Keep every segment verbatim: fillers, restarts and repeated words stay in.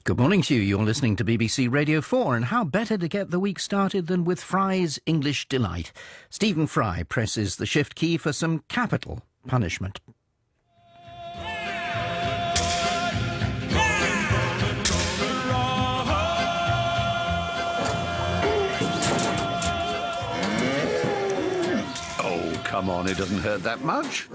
Good morning to you. You're listening to B B C Radio four, and how better to get the week started than with Fry's English Delight. Stephen Fry presses the shift key for some capital punishment. Oh, come on, it doesn't hurt that much.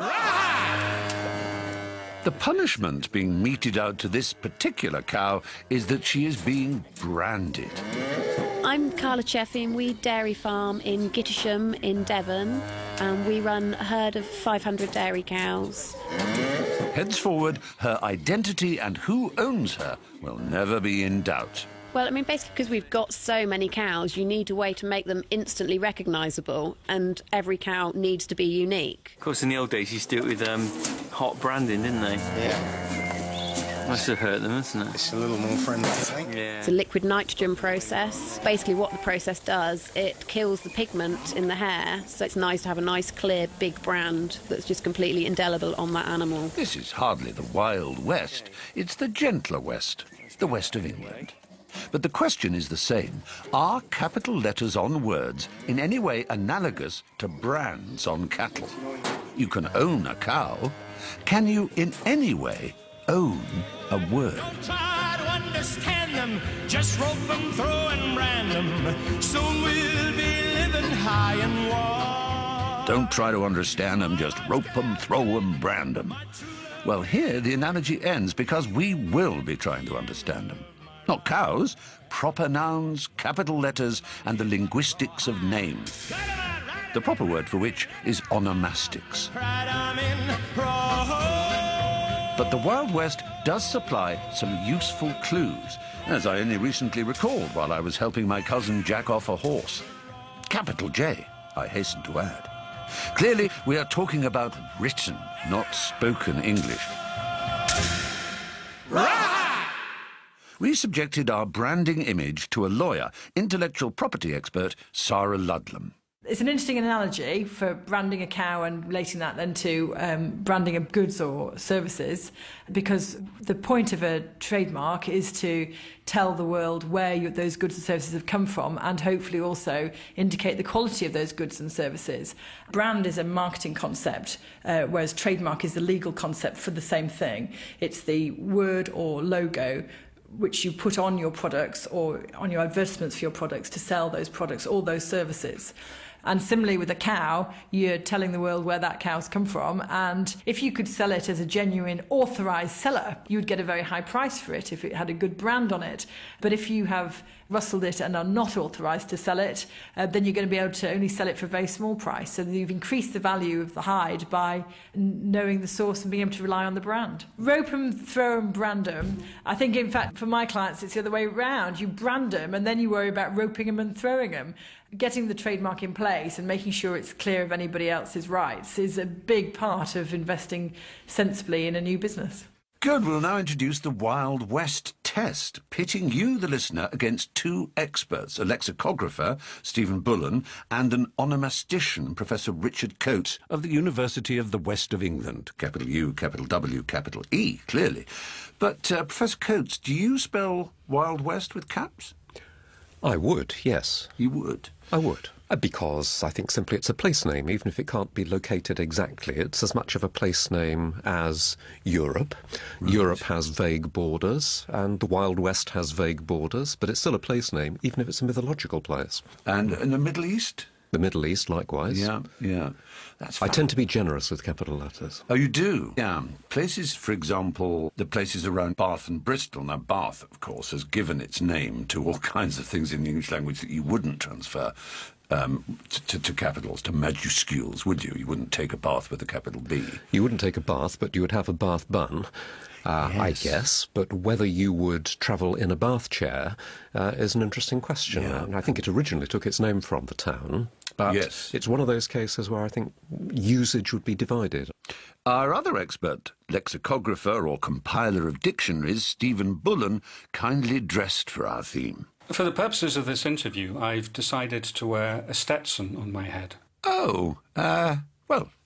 The punishment being meted out to this particular cow is that she is being branded. I'm Carla Cheffin. We dairy farm in Gittisham in Devon, and we run a herd of five hundred dairy cows. Henceforward, her identity and who owns her will never be in doubt. Well, I mean, basically because we've got so many cows, you need a way to make them instantly recognisable, and every cow needs to be unique. Of course, in the old days, you used to do it with um, hot branding, didn't they? Yeah. Must have hurt them, hasn't it? It's a little more friendly, I think. Yeah. It's a liquid nitrogen process. Basically what the process does, it kills the pigment in the hair, so it's nice to have a nice, clear, big brand that's just completely indelible on that animal. This is hardly the Wild West. It's the gentler West, the West of England. But the question is the same. Are capital letters on words in any way analogous to brands on cattle? You can own a cow. Can you in any way own a word? Don't try to understand them, just rope them, throw and brand them. Soon we'll be living high and warm. Don't try to understand them, just rope them, throw them, brand them. Well, here the analogy ends because we will be trying to understand them. Not cows, proper nouns, capital letters, and the linguistics of names. The proper word for which is onomastics. But the Wild West does supply some useful clues, as I only recently recalled while I was helping my cousin jack off a horse. Capital J, I hasten to add. Clearly, we are talking about written, not spoken English. We subjected our branding image to a lawyer, intellectual property expert, Sarah Ludlam. It's an interesting analogy for branding a cow and relating that then to um, branding of goods or services, because the point of a trademark is to tell the world where you, those goods and services have come from, and hopefully also indicate the quality of those goods and services. Brand is a marketing concept, uh, whereas trademark is the legal concept for the same thing. It's the word or logo which you put on your products or on your advertisements for your products to sell those products or those services. And similarly with a cow, you're telling the world where that cow's come from, and if you could sell it as a genuine authorised seller, you would get a very high price for it if it had a good brand on it. But if you have rustled it and are not authorised to sell it, uh, then you're going to be able to only sell it for a very small price. So you've increased the value of the hide by n- knowing the source and being able to rely on the brand. Rope 'em, throw 'em, brand 'em. I think, in fact, for my clients, it's the other way around. You brand them and then you worry about roping them and throwing them. Getting the trademark in place and making sure it's clear of anybody else's rights is a big part of investing sensibly in a new business. Good, we'll now introduce the Wild West test, pitting you, the listener, against two experts, a lexicographer, Stephen Bullen, and an onomastician, Professor Richard Coates, of the University of the West of England. Capital U, capital W, capital E, clearly. But, uh, Professor Coates, do you spell Wild West with caps? I would, yes. You would? I would. Uh, Because I think simply it's a place name, even if it can't be located exactly. It's as much of a place name as Europe. Right. Europe has vague borders, and the Wild West has vague borders, but it's still a place name, even if it's a mythological place. And in the Middle East? The Middle East, likewise. Yeah, yeah. That's I fun. tend to be generous with capital letters. Oh, you do? Yeah. Places, for example, the places around Bath and Bristol. Now, Bath, of course, has given its name to all kinds of things in the English language that you wouldn't transfer um, to, to capitals, to majuscules, would you? You wouldn't take a bath with a capital B. You wouldn't take a bath, but you would have a bath bun. Uh, Yes. I guess, but whether you would travel in a bath chair uh, is an interesting question. Yeah. And I think it originally took its name from the town, but Yes. it's one of those cases where I think usage would be divided. Our other expert, lexicographer or compiler of dictionaries, Stephen Bullen, kindly dressed for our theme. For the purposes of this interview, I've decided to wear a Stetson on my head. Oh, uh, well,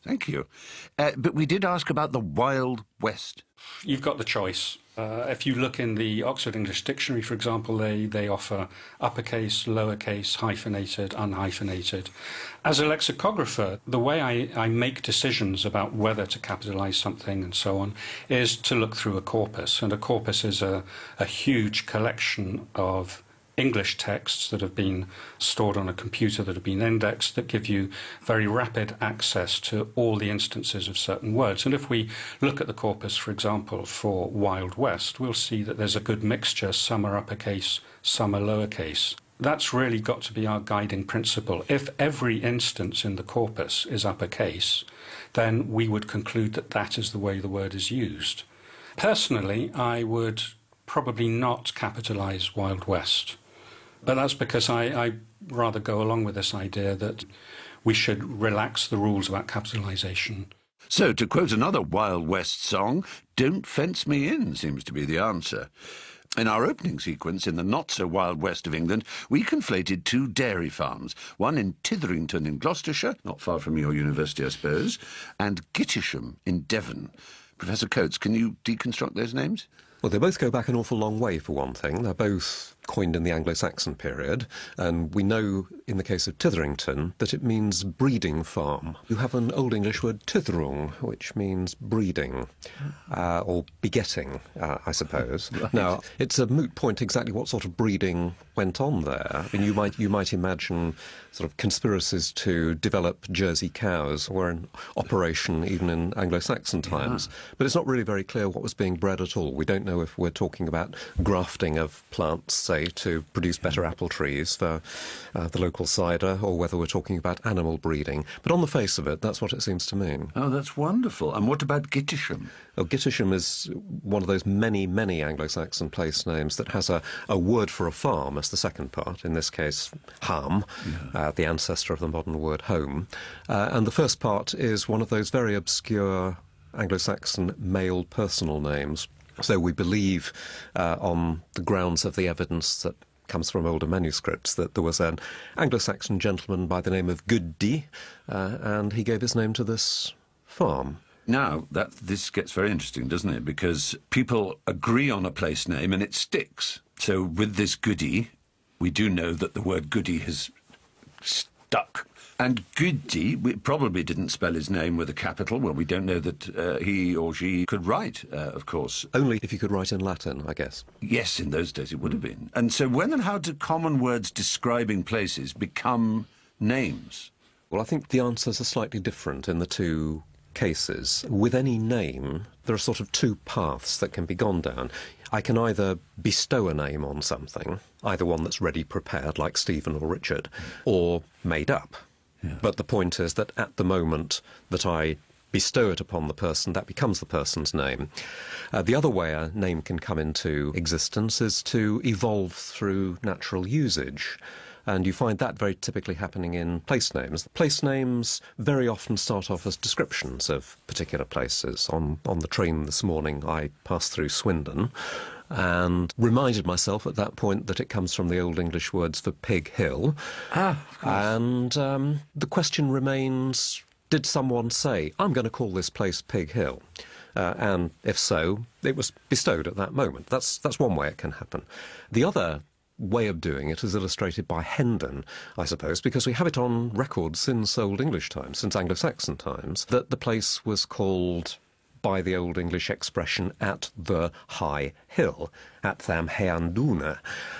Thank you. Uh, but we did ask about the Wild West. You've got the choice. Uh, if you look in the Oxford English Dictionary, for example, they, they offer uppercase, lowercase, hyphenated, unhyphenated. As a lexicographer, the way I, I make decisions about whether to capitalise something and so on is to look through a corpus. And a corpus is a, a huge collection of English texts that have been stored on a computer, that have been indexed, that give you very rapid access to all the instances of certain words. And if we look at the corpus, for example, for Wild West, we'll see that there's a good mixture. Some are uppercase, some are lowercase. That's really got to be our guiding principle. If every instance in the corpus is uppercase, then we would conclude that that is the way the word is used. Personally, I would probably not capitalise Wild West. But that's because I, I rather go along with this idea that we should relax the rules about capitalisation. So, to quote another Wild West song, "Don't fence me in" seems to be the answer. In our opening sequence in the not-so-Wild West of England, we conflated two dairy farms, one in Titherington in Gloucestershire, not far from your university, I suppose, and Gittisham in Devon. Professor Coates, can you deconstruct those names? Well, they both go back an awful long way, for one thing. They're both coined in the Anglo-Saxon period, and we know in the case of Titherington that it means breeding farm. You have an Old English word tithrung, which means breeding, uh, or begetting, uh, I suppose. Right. Now, it's a moot point exactly what sort of breeding went on there. I mean, you might you might imagine sort of conspiracies to develop Jersey cows were in operation even in Anglo-Saxon times, yeah. But it's not really very clear what was being bred at all. We don't know if we're talking about grafting of plants, say, to produce better apple trees for uh, the local cider, or whether we're talking about animal breeding. But on the face of it, that's what it seems to mean. Oh, that's wonderful. And what about Gittisham? Oh, Gittisham is one of those many, many Anglo-Saxon place names that has a, a word for a farm as the second part, in this case, ham, yeah. uh, the ancestor of the modern word home. Uh, and the first part is one of those very obscure Anglo-Saxon male personal names. So we believe, uh, on the grounds of the evidence that comes from older manuscripts, that there was an Anglo-Saxon gentleman by the name of Goody, uh, and he gave his name to this farm. Now, that this gets very interesting, doesn't it? Because people agree on a place name and it sticks. So with this Goody, we do know that the word Goody has stuck. And Goody we probably didn't spell his name with a capital. Well, we don't know that uh, he or she could write, uh, of course. Only if you could write in Latin, I guess. Yes, in those days it would have been. And so when and how do common words describing places become names? Well, I think the answers are slightly different in the two cases. With any name, there are sort of two paths that can be gone down. I can either bestow a name on something, either one that's ready prepared, like Stephen or Richard, or made up. Yeah. But the point is that at the moment that I bestow it upon the person, that becomes the person's name. Uh, the other way a name can come into existence is to evolve through natural usage. And you find that very typically happening in place names. Place names very often start off as descriptions of particular places. On, on the train this morning, I passed through Swindon and reminded myself at that point that it comes from the Old English words for Pig Hill. Ah, of course. And um, the question remains, did someone say, I'm going to call this place Pig Hill? Uh, and if so, it was bestowed at that moment. That's, that's one way it can happen. The other way of doing it is illustrated by Hendon, I suppose, because we have it on record since Old English times, since Anglo-Saxon times, that the place was called by the Old English expression at the high hill, at tham heanduna.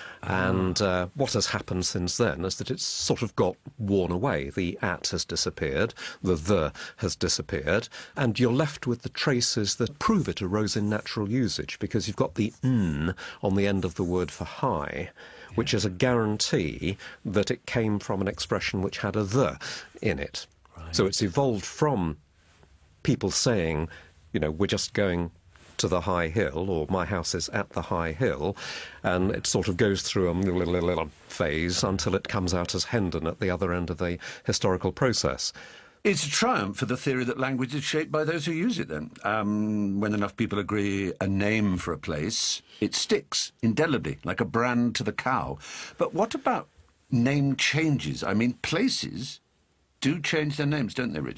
And uh, what has happened since then is that it's sort of got worn away. The at has disappeared, the the has disappeared, and you're left with the traces that prove it arose in natural usage, because you've got the n on the end of the word for high, which is a guarantee that it came from an expression which had a the in it. Right. So it's evolved from people saying, you know, we're just going to the high hill, or my house is at the high hill, and it sort of goes through a little, little, little phase until it comes out as Hendon at the other end of the historical process. It's a triumph for the theory that language is shaped by those who use it, then. Um, when enough people agree a name for a place, it sticks indelibly, like a brand to the cow. But what about name changes? I mean, places do change their names, don't they, Richard?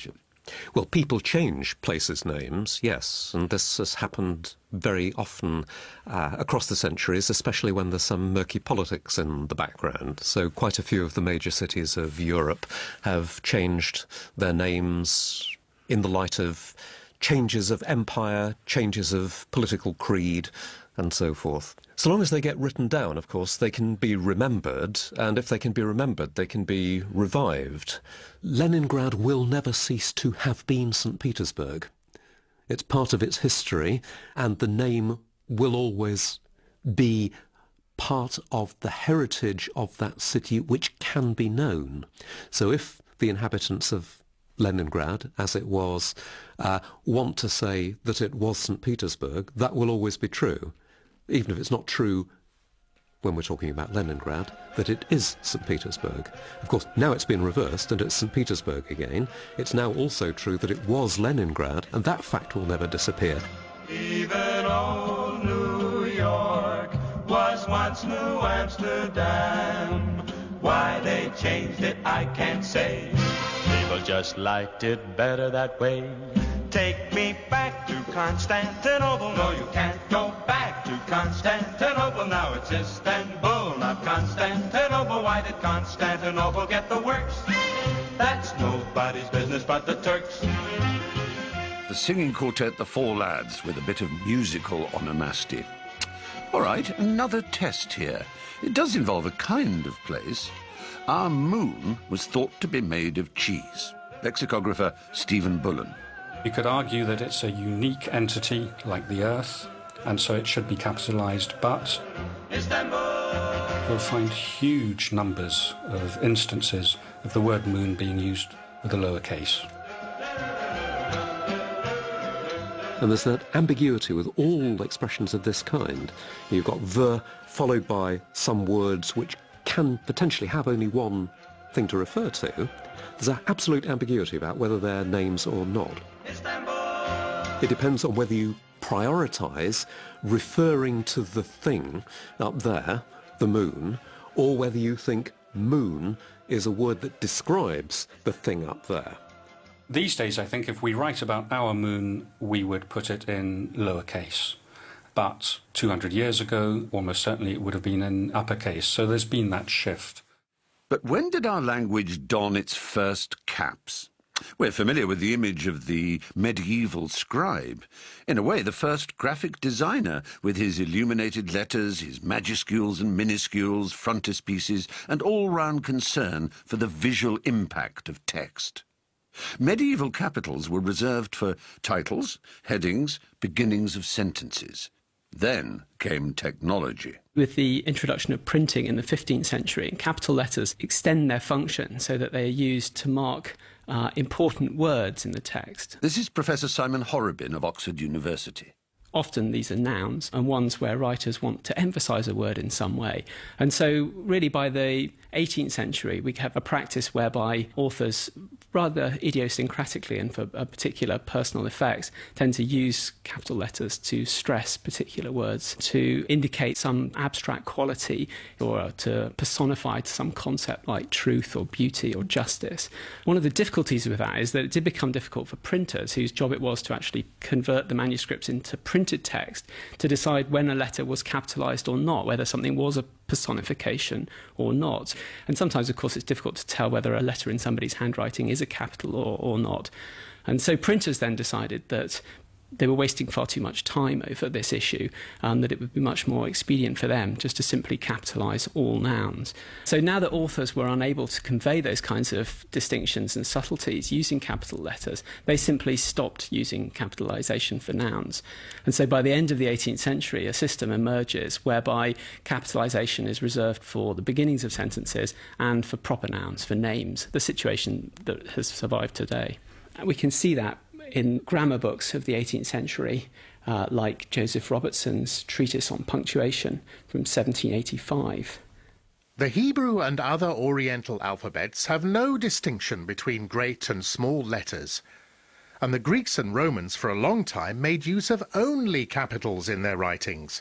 Well, people change places' names, yes, and this has happened very often uh, across the centuries, especially when there's some murky politics in the background. So quite a few of the major cities of Europe have changed their names in the light of changes of empire, changes of political creed, and so forth. So long as they get written down, of course, they can be remembered, and if they can be remembered, they can be revived. Leningrad will never cease to have been Saint Petersburg. It's part of its history, and the name will always be part of the heritage of that city which can be known. So if the inhabitants of Leningrad, as it was, uh, want to say that it was Saint Petersburg, that will always be true, even if it's not true when we're talking about Leningrad, that it is Saint Petersburg. Of course, now it's been reversed and it's Saint Petersburg again. It's now also true that it was Leningrad, and that fact will never disappear. Even old New York was once New Amsterdam. Why they changed it, I can't say. People just liked it better that way. Take me back to Constantinople. No, you can't go back to Constantinople. Now it's Istanbul, not Constantinople. Why did Constantinople get the works? That's nobody's business but the Turks. The singing quartet The Four Lads with a bit of musical onomasty. All right, another test here. It does involve a kind of place. Our moon was thought to be made of cheese. Lexicographer Stephen Bullen. You could argue that it's a unique entity like the Earth, and so it should be capitalised, but you'll find huge numbers of instances of the word moon being used with a lowercase. And there's that ambiguity with all expressions of this kind. You've got the followed by some words which can potentially have only one thing to refer to. There's an absolute ambiguity about whether they're names or not. It depends on whether you prioritise referring to the thing up there, the moon, or whether you think moon is a word that describes the thing up there. These days, I think if we write about our moon, we would put it in lowercase. But two hundred years ago, almost certainly it would have been in uppercase. So there's been that shift. But when did our language don its first caps? We're familiar with the image of the medieval scribe. In a way, the first graphic designer, with his illuminated letters, his majuscules and minuscules, frontispieces, and all-round concern for the visual impact of text. Medieval capitals were reserved for titles, headings, beginnings of sentences. Then came technology. With the introduction of printing in the fifteenth century, capital letters extend their function so that they are used to mark uh, important words in the text. This is Professor Simon Horrobin of Oxford University. Often these are nouns and ones where writers want to emphasise a word in some way. And so really by the eighteenth century we have a practice whereby authors, rather idiosyncratically and for a particular personal effects, tend to use capital letters to stress particular words, to indicate some abstract quality or to personify some concept like truth or beauty or justice. One of the difficulties with that is that it did become difficult for printers, whose job it was to actually convert the manuscripts into printed text, to decide when a letter was capitalised or not, whether something was a personification or not. And sometimes, of course, it's difficult to tell whether a letter in somebody's handwriting is a capital or, or not. And so printers then decided that they were wasting far too much time over this issue, and that it would be much more expedient for them just to simply capitalise all nouns. So now that authors were unable to convey those kinds of distinctions and subtleties using capital letters, they simply stopped using capitalisation for nouns. And so by the end of the eighteenth century, a system emerges whereby capitalisation is reserved for the beginnings of sentences and for proper nouns, for names, the situation that has survived today. And we can see that in grammar books of the eighteenth century, uh, like Joseph Robertson's Treatise on Punctuation from seventeen eighty-five. The Hebrew and other Oriental alphabets have no distinction between great and small letters, and the Greeks and Romans for a long time made use of only capitals in their writings.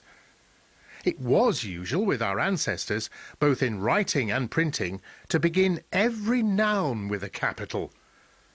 It was usual with our ancestors, both in writing and printing, to begin every noun with a capital.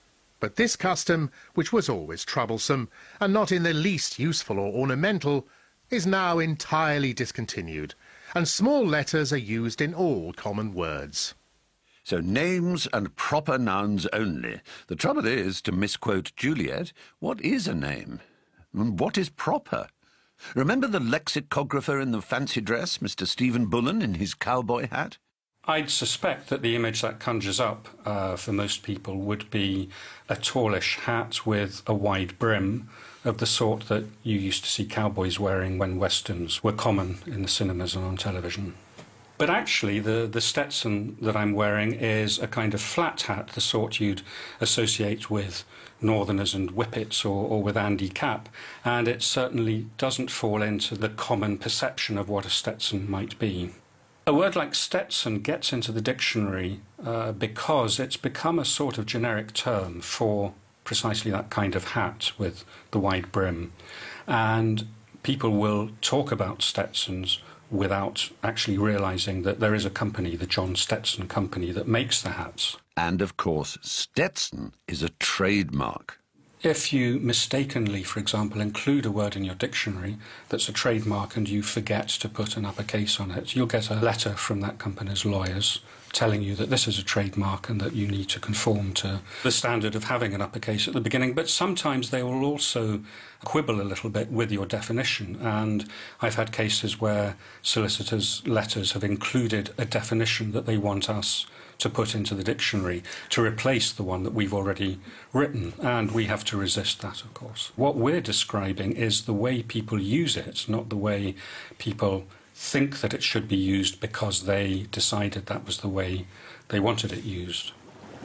But this custom, which was always troublesome and not in the least useful or ornamental, is now entirely discontinued, and small letters are used in all common words. So names and proper nouns only. The trouble is, to misquote Juliet, what is a name? And what is proper? Remember the lexicographer in the fancy dress, Mister Stephen Bullen, in his cowboy hat? I'd suspect that the image that conjures up uh, for most people would be a tallish hat with a wide brim of the sort that you used to see cowboys wearing when westerns were common in the cinemas and on television. But actually, the, the Stetson that I'm wearing is a kind of flat hat, the sort you'd associate with Northerners and Whippets or, or with Andy Capp, and it certainly doesn't fall into the common perception of what a Stetson might be. A word like Stetson gets into the dictionary uh, because it's become a sort of generic term for precisely that kind of hat with the wide brim. And people will talk about Stetsons without actually realising that there is a company, the John Stetson Company, that makes the hats. And, of course, Stetson is a trademark. If you mistakenly, for example, include a word in your dictionary that's a trademark and you forget to put an uppercase on it, you'll get a letter from that company's lawyers telling you that this is a trademark and that you need to conform to the standard of having an uppercase at the beginning. But sometimes they will also quibble a little bit with your definition, and I've had cases where solicitors' letters have included a definition that they want us to put into the dictionary to replace the one that we've already written, and we have to resist that, of course. What we're describing is the way people use it, not the way people think that it should be used because they decided that was the way they wanted it used.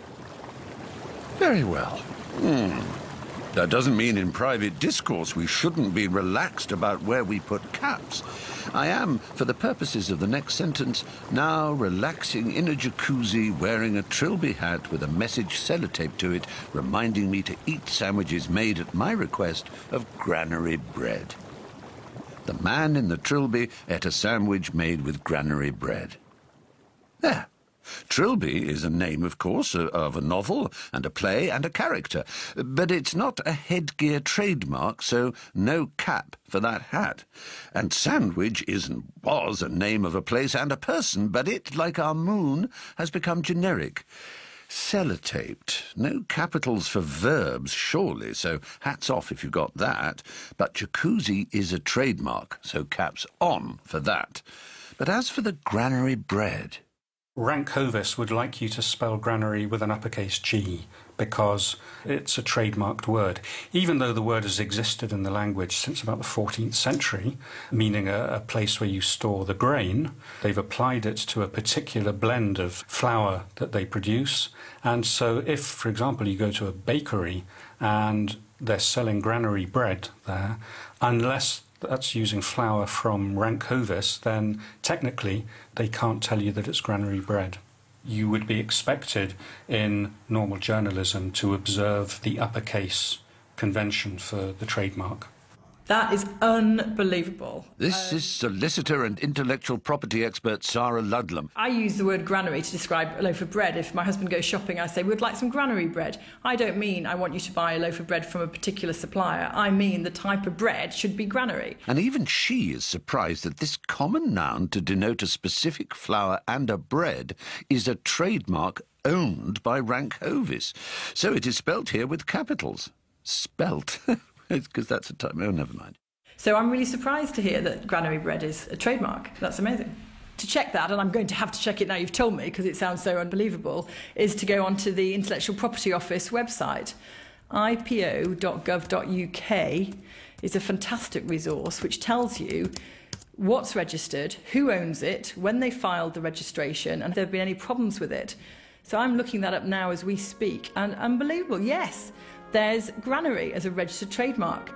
Very well. Hmm. That doesn't mean in private discourse we shouldn't be relaxed about where we put caps. I am, for the purposes of the next sentence, now relaxing in a jacuzzi wearing a Trilby hat with a message sellotaped to it reminding me to eat sandwiches made at my request of granary bread. The man in the Trilby ate a sandwich made with granary bread. There. Trilby is a name, of course, of a novel and a play and a character, but it's not a headgear trademark, so no cap for that hat. And sandwich is and was a name of a place and a person, but it, like our moon, has become generic. Sellotaped. No capitals for verbs, surely, so hats off if you got that. But jacuzzi is a trademark, so caps on for that. But as for the granary bread... Rank Hovis would like you to spell granary with an uppercase G because it's a trademarked word, even though the word has existed in the language since about the fourteenth century, meaning a, a place where you store the grain. They've applied it to a particular blend of flour that they produce, and so if, for example, you go to a bakery and they're selling granary bread there, unless that's using flour from Rank Hovis, then technically they can't tell you that it's granary bread. You would be expected in normal journalism to observe the uppercase convention for the trademark. That is unbelievable. This um, is solicitor and intellectual property expert Sarah Ludlam. I use the word granary to describe a loaf of bread. If my husband goes shopping, I say, we'd like some granary bread. I don't mean I want you to buy a loaf of bread from a particular supplier. I mean the type of bread should be granary. And even she is surprised that this common noun to denote a specific flour and a bread is a trademark owned by Rank Hovis. So it is spelt here with capitals. Spelt. It's because that's a type. Oh, never mind. So I'm really surprised to hear that granary bread is a trademark. That's amazing. To check that, and I'm going to have to check it now you've told me because it sounds so unbelievable, is to go onto the Intellectual Property Office website. I P O dot gov dot U K is a fantastic resource which tells you what's registered, who owns it, when they filed the registration, and if there have been any problems with it. So I'm looking that up now as we speak, and unbelievable, yes. There's granary as a registered trademark.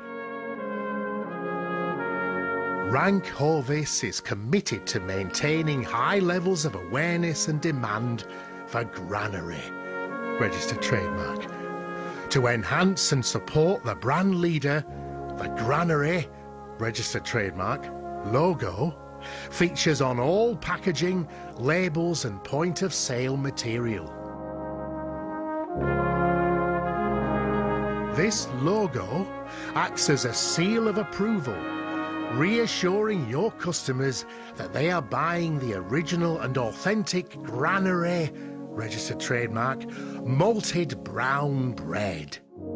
Rank Hovis is committed to maintaining high levels of awareness and demand for granary, registered trademark. To enhance and support the brand leader, the granary, registered trademark, logo features on all packaging, labels and point-of-sale material. This logo acts as a seal of approval, reassuring your customers that they are buying the original and authentic Granary, registered trademark, malted brown bread.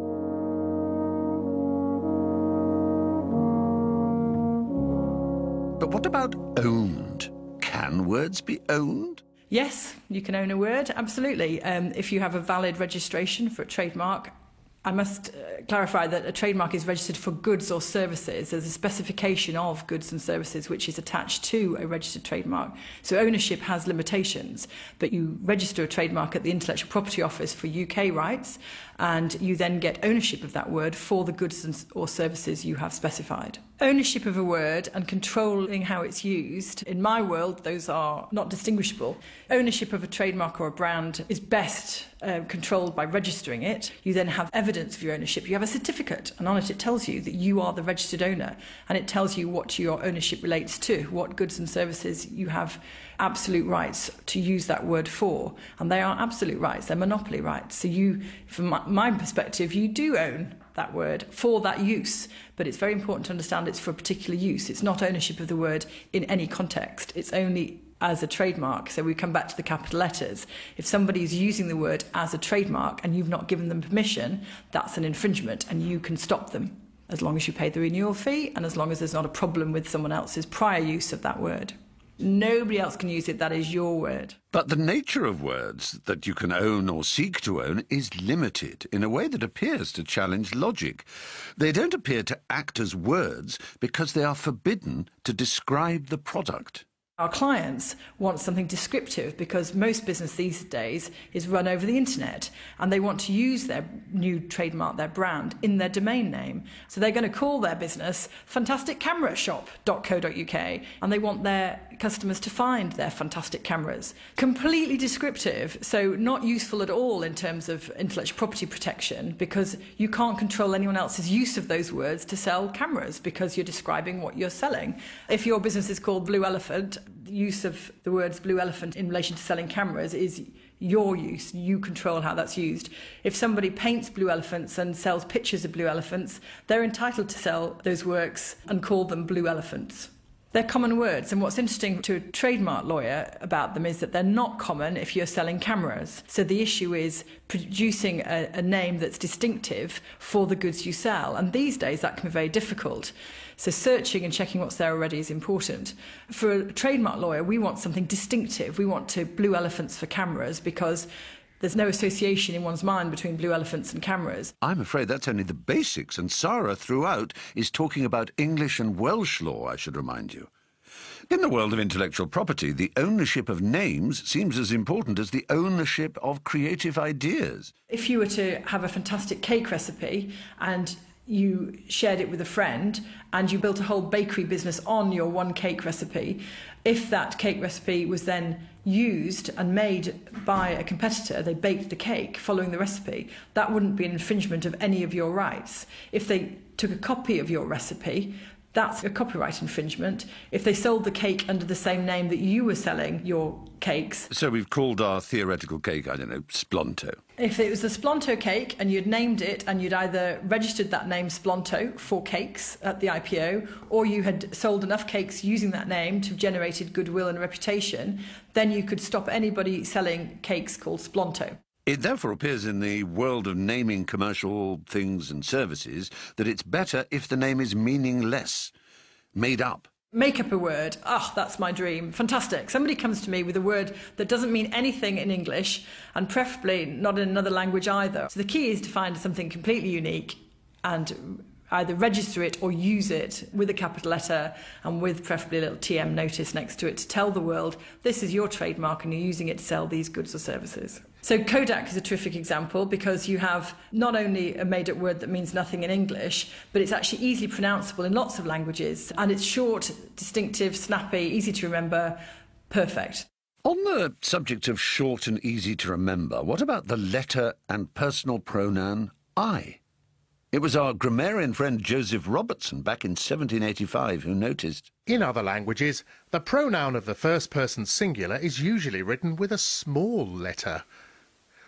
But what about owned? Can words be owned? Yes, you can own a word, absolutely. Um, if you have a valid registration for a trademark, I must uh, clarify that a trademark is registered for goods or services. There's a specification of goods and services which is attached to a registered trademark. So ownership has limitations, but you register a trademark at the Intellectual Property Office for U K rights, and you then get ownership of that word for the goods and, or services you have specified. Ownership of a word and controlling how it's used, in my world, those are not distinguishable. Ownership of a trademark or a brand is best uh, controlled by registering it. You then have evidence of your ownership. You have a certificate, and on it it tells you that you are the registered owner, and it tells you what your ownership relates to, what goods and services you have absolute rights to use that word for. And they are absolute rights, they're monopoly rights. So you, from my, my perspective, you do own that word for that use, but it's very important to understand it's for a particular use. It's not ownership of the word in any context. It's only as a trademark. So we come back to the capital letters. If somebody is using the word as a trademark and you've not given them permission, that's an infringement, and you can stop them as long as you pay the renewal fee and as long as there's not a problem with someone else's prior use of that word. Nobody else can use it. That is your word. But the nature of words that you can own or seek to own is limited in a way that appears to challenge logic. They don't appear to act as words because they are forbidden to describe the product. Our clients want something descriptive because most business these days is run over the internet, and they want to use their new trademark, their brand, in their domain name. So they're going to call their business fantastic camera shop dot co dot U K, and they want their customers to find their fantastic cameras. Completely descriptive, so not useful at all in terms of intellectual property protection, because you can't control anyone else's use of those words to sell cameras because you're describing what you're selling. If your business is called Blue Elephant, the use of the words Blue Elephant in relation to selling cameras is your use. You control how that's used. If somebody paints blue elephants and sells pictures of blue elephants, they're entitled to sell those works and call them blue elephants. They're common words, and what's interesting to a trademark lawyer about them is that they're not common if you're selling cameras. So the issue is producing a, a name that's distinctive for the goods you sell, and these days that can be very difficult. So searching and checking what's there already is important. For a trademark lawyer, we want something distinctive. We want to blue elephants for cameras because there's no association in one's mind between blue elephants and cameras. I'm afraid that's only the basics, and Sarah throughout is talking about English and Welsh law, I should remind you. In the world of intellectual property, the ownership of names seems as important as the ownership of creative ideas. If you were to have a fantastic cake recipe and you shared it with a friend and you built a whole bakery business on your one cake recipe, if that cake recipe was then used and made by a competitor, they baked the cake following the recipe, that wouldn't be an infringement of any of your rights. If they took a copy of your recipe, that's a copyright infringement. If they sold the cake under the same name that you were selling your cakes... So we've called our theoretical cake, I don't know, Splonto. If it was a Splonto cake and you'd named it and you'd either registered that name Splonto for cakes at the I P O, or you had sold enough cakes using that name to have generated goodwill and reputation, then you could stop anybody selling cakes called Splonto. It therefore appears in the world of naming commercial things and services that it's better if the name is meaningless, made up. Make up a word. Oh, that's my dream. Fantastic. Somebody comes to me with a word that doesn't mean anything in English, and preferably not in another language either. So the key is to find something completely unique and either register it or use it with a capital letter and with preferably a little T M notice next to it to tell the world this is your trademark and you're using it to sell these goods or services. So Kodak is a terrific example because you have not only a made-up word that means nothing in English, but it's actually easily pronounceable in lots of languages, and it's short, distinctive, snappy, easy to remember, perfect. On the subject of short and easy to remember, what about the letter and personal pronoun I? It was our grammarian friend Joseph Robertson back in seventeen eighty-five who noticed. In other languages, the pronoun of the first person singular is usually written with a small letter.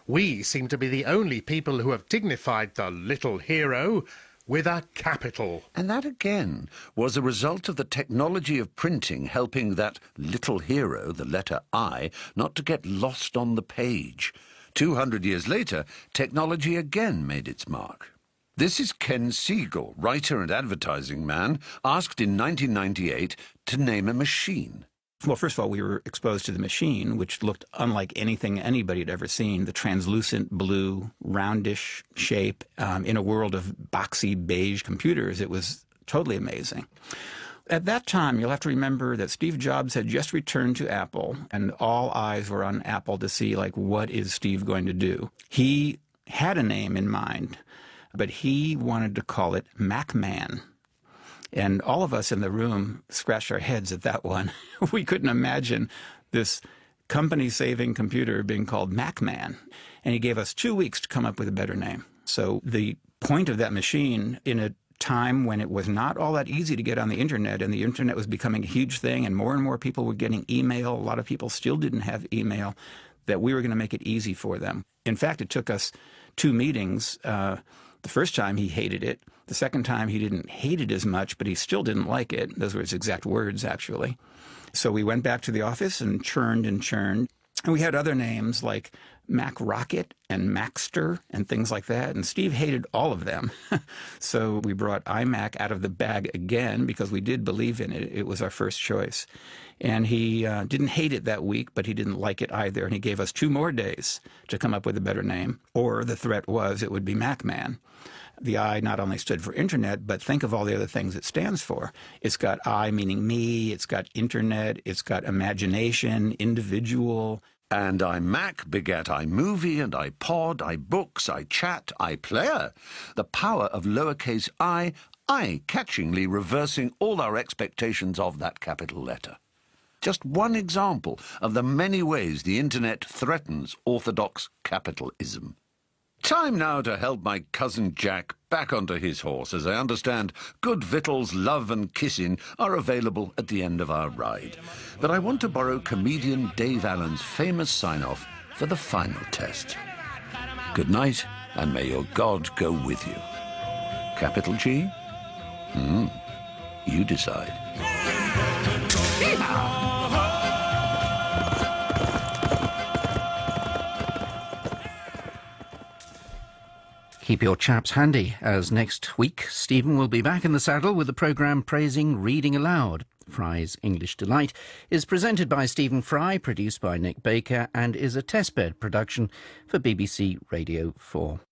We seem to be the only people who have dignified the little hero with a capital. And that, again, was a result of the technology of printing helping that little hero, the letter I, not to get lost on the page. Two hundred years later, technology again made its mark. This is Ken Siegel, writer and advertising man, asked in nineteen ninety-eight to name a machine. Well, first of all, we were exposed to the machine, which looked unlike anything anybody had ever seen, the translucent blue, roundish shape um, in a world of boxy beige computers. It was totally amazing. At that time, you'll have to remember that Steve Jobs had just returned to Apple, and all eyes were on Apple to see, like, what is Steve going to do? He had a name in mind, but he wanted to call it MacMan. And all of us in the room scratched our heads at that one. We couldn't imagine this company-saving computer being called MacMan. And he gave us two weeks to come up with a better name. So the point of that machine, in a time when it was not all that easy to get on the internet, and the internet was becoming a huge thing, and more and more people were getting email, a lot of people still didn't have email, that we were going to make it easy for them. In fact, it took us two meetings. Uh, the first time he hated it. The second time he didn't hate it as much, but he still didn't like it. Those were his exact words, actually. So we went back to the office and churned and churned. And we had other names like Mac Rocket and Maxter and things like that. And Steve hated all of them. So we brought iMac out of the bag again because we did believe in it. It was our first choice. And he uh, didn't hate it that week, but he didn't like it either. And he gave us two more days to come up with a better name. Or the threat was it would be MacMan. The I not only stood for Internet, but think of all the other things it stands for. It's got I meaning me, it's got Internet, it's got imagination, individual. And iMac begat iMovie and iPod, iBooks, iChat, iPlayer. The power of lowercase I, eye-catchingly reversing all our expectations of that capital letter. Just one example of the many ways the Internet threatens orthodox capitalism. Time now to help my cousin Jack back onto his horse, as I understand good victuals, love and kissing are available at the end of our ride. But I want to borrow comedian Dave Allen's famous sign-off for the final test. Good night, and may your God go with you. Capital G? Hmm, you decide. Keep your chaps handy, as next week Stephen will be back in the saddle with the programme praising reading aloud. Fry's English Delight is presented by Stephen Fry, produced by Nick Baker, and is a testbed production for B B C Radio four.